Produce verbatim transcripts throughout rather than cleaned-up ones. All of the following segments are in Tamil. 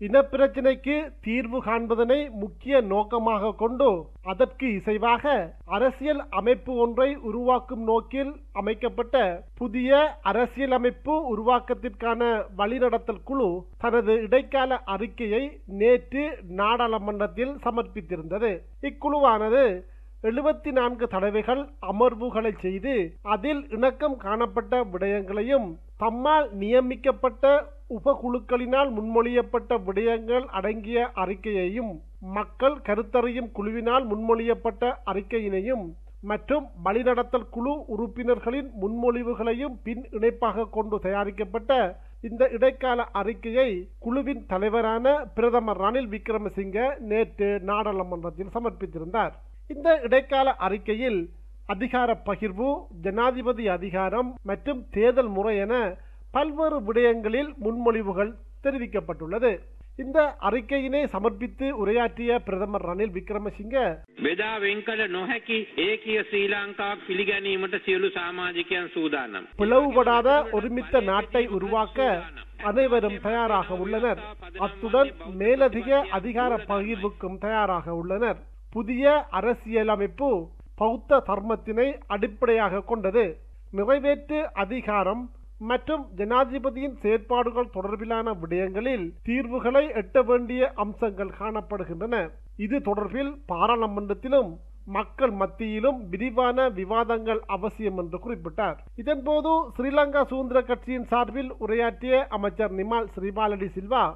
இனப்பிரச்சினைக்கு தீர்வு காண்பதனை முக்கிய நோக்கமாக கொண்டு அதற்கு இசைவாக அரசியல் அமைப்பு ஒன்றை உருவாக்கும் நோக்கில் அமைக்கப்பட்ட புதிய அரசியல் அமைப்பு உருவாக்கத்திற்கான வழிநடத்தல் குழு தனது இடைக்கால அறிக்கையை நேற்று நாடாளுமன்றத்தில் சமர்ப்பித்திருந்தது. இக்குழுவானது எழுபத்தி நான்கு தடவைகள் அமர்வுகளை செய்து அதில் இணக்கம் காணப்பட்ட விடயங்களையும் தம்மால் நியமிக்கப்பட்ட உபகுழுக்களினால் முன்மொழியப்பட்ட விடயங்கள் அடங்கிய அறிக்கையையும் மக்கள் கருத்தறியும் குழுவினால் முன்மொழியப்பட்ட அறிக்கையினையும் மற்றும் வழிநடத்தல் குழு உறுப்பினர்களின் முன்மொழிவுகளையும் பின் இணைப்பாக கொண்டு தயாரிக்கப்பட்ட இந்த இடைக்கால அறிக்கையை குழுவின் தலைவரான பிரதமர் ரணில் விக்ரமசிங்க நேற்று நாடாளுமன்றத்தில் சமர்ப்பித்திருந்தார். இந்த இடைக்கால அறிக்கையில் அதிகார பகிர்வு, ஜனாதிபதி அதிகாரம் மற்றும் தேர்தல் முறை என பல்வேறு விடயங்களில் முன்மொழிவுகள் தெரிவிக்கப்பட்டுள்ளது. இந்த அறிக்கையினை சமர்ப்பித்து உரையாற்றிய பிரதமர் ரணில் விக்ரமசிங்க, බෙදා වෙන්කළ නොහැකි ඒකීය ශ්‍රී ලංකාවක් පිළිගැනීමට සියලු සමාජිකයන් සූදානම්. பிளவுபடாத ஒருமித்த நாட்டை உருவாக்க அனைவரும் தயாராக உள்ளனர். அத்துடன் மேலதிக அதிகார பகிர்வுக்கும் தயாராக உள்ளனர். புதிய அரசியலமைப்பு பௌத்த தர்மத்தினை அடிப்படையாக கொண்டது. நிறைவேற்று அதிகாரம் மற்றும் ஜனாதிபதியின் செயற்பாடுகள் தொடர்பிலான விடயங்களில் தீர்வுகளை எட்ட வேண்டிய அம்சங்கள் காணப்படுகின்றன. இது தொடர்பில் பாராளுமன்றத்திலும் மக்கள் மத்தியிலும் விரிவான விவாதங்கள் அவசியம் என்று குறிப்பிட்டார். இதன்போது ஸ்ரீலங்கா சுதந்திர கட்சியின் சார்பில் உரையாற்றிய அமைச்சர் நிமால் ஸ்ரீபாலடி சில்வா,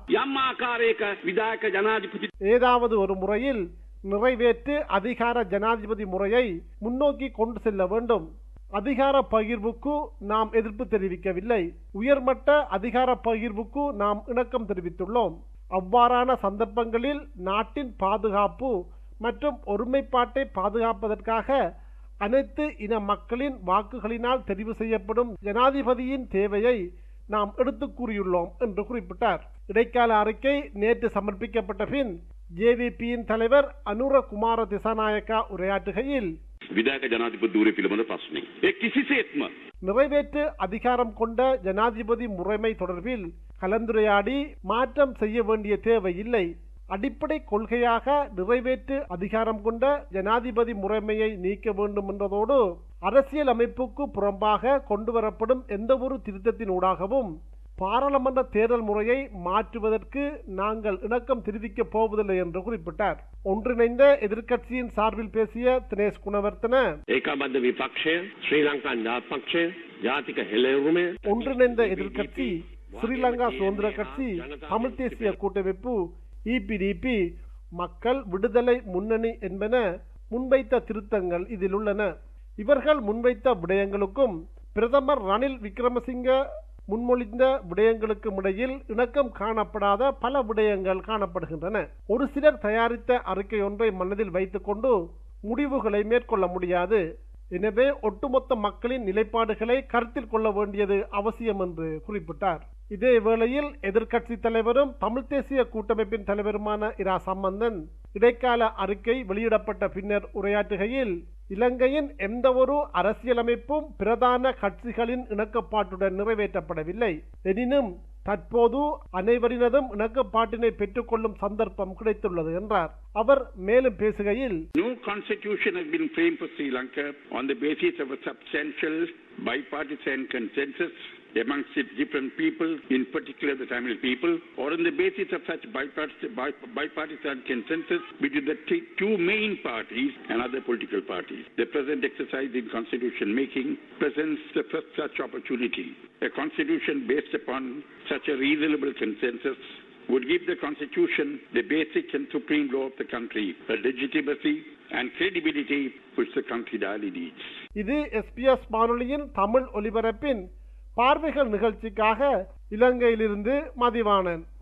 ஏதாவது ஒரு முறையில் நிறைவேற்று அதிகார ஜனாதிபதி முறையை முன்னோக்கி கொண்டு செல்ல வேண்டும். அதிகார பகிர்வுக்கு நாம் எதிர்ப்பு தெரிவிக்கவில்லை. உயர்மட்ட அதிகார பகிர்வுக்கு நாம் இணக்கம் தெரிவித்துள்ளோம். அவ்வாறான சந்தர்ப்பங்களில் நாட்டின் பாதுகாப்பு மற்றும் ஒருமைப்பாட்டை பாதுகாப்பதற்காக அனைத்து இன மக்களின் வாக்குகளினால் தெரிவு செய்யப்படும் ஜனாதிபதியின் தேவையை நாம் எடுத்து கூறியுள்ளோம் என்று குறிப்பிட்டார். இடைக்கால அறிக்கை நேற்று சமர்ப்பிக்கப்பட்ட பின் ஜேவிபியின் தலைவர் அனுர குமார திசாநாயக்கா உரையாற்றுகையில், විධායක ජනාධිපති ධූරය පිළිබඳ ප්‍රශ්නේ ඒ කිසිසේත්ම நிறைவேற்று அதிகாரம் கொண்ட ஜனாதிபதி முறைமை தொடர்பில் கலந்துரையாடி மாற்றம் செய்ய வேண்டிய தேவை இல்லை. அடிப்படை கொள்கையாக நிறைவேற்று அதிகாரம் கொண்ட ஜனாதிபதி முறைமையை நீக்க வேண்டும் என்றதோடு அரசியல் அமைப்புக்கு புறம்பாக கொண்டுவரப்படும் எந்த ஒரு திருத்தத்தினூடாகவும் பாராளுமன்ற தேர்தல் முறையை மாற்றுவதற்கு நாங்கள் இணக்கம் தெரிவிக்கப் போவதில்லை என்று குறிப்பிட்டார். ஒன்றிணைந்த எதிர்க்கட்சியின் சார்பில் பேசிய தினேஷ் குணவர்த்தன, ஒன்றிணைந்த எதிர்க்கட்சி, ஸ்ரீலங்கா சுதந்திர கட்சி, தமிழ் தேசிய கூட்டமைப்பு, இபிடிபி, மக்கள் விடுதலை முன்னணி என்பன முன்வைத்த திருத்தங்கள் இதில் உள்ளன. இவர்கள் முன்வைத்த விடயங்களுக்கும் பிரதமர் ரணில் விக்ரமசிங்க முன்மொழிந்த விடயங்களுக்கும் இடையில் இணக்கம் காணப்படாத பல விடயங்கள் காணப்படுகின்றன. ஒரு சிலர் தயாரித்த அறிக்கை ஒன்றை மனதில் வைத்துக் கொண்டு முடிவுகளை மேற்கொள்ள முடியாது. எனவே ஒட்டுமொத்த மக்களின் நிலைப்பாடுகளை கருத்தில் கொள்ள வேண்டியது அவசியம் என்று குறிப்பிட்டார். இதே வேளையில் எதிர்க்கட்சி தலைவரும் தமிழ் தேசிய கூட்டமைப்பின் தலைவருமான இரா சம்பந்தன் இடைக்கால அறிக்கை வெளியிடப்பட்ட பின்னர் உரையாற்றுகையில், இலங்கையின் எந்த ஒரு அரசியலமைப்பும் பிரதான கட்சிகளின் இணக்கப்பாட்டுடன் நிறைவேற்றப்படவில்லை. எனினும் தற்போது அனைவரினதும் இணக்கப்பாட்டினை பெற்றுக் கொள்ளும் சந்தர்ப்பம் கிடைத்துள்ளது என்றார். அவர் மேலும் பேசுகையில், No constitution has been framed for Sri Lanka on the basis of a substantial bipartisan consensus amongst its different people, in particular the Tamil people, or on the basis of such bipartisan, bipartisan consensus between the two main parties and other political parties. The present exercise in constitution making presents the first such opportunity. A constitution based upon such a reasonable consensus would give the constitution the basic and supreme law of the country, a legitimacy and credibility which the country badly needs. இது எஸ்பிஎஸ் வானொலியின் தமிழ் ஒலிபரப்பின் பார்வைகள் நிகழ்ச்சிக்காக இலங்கையிலிருந்து மதிவாணன்.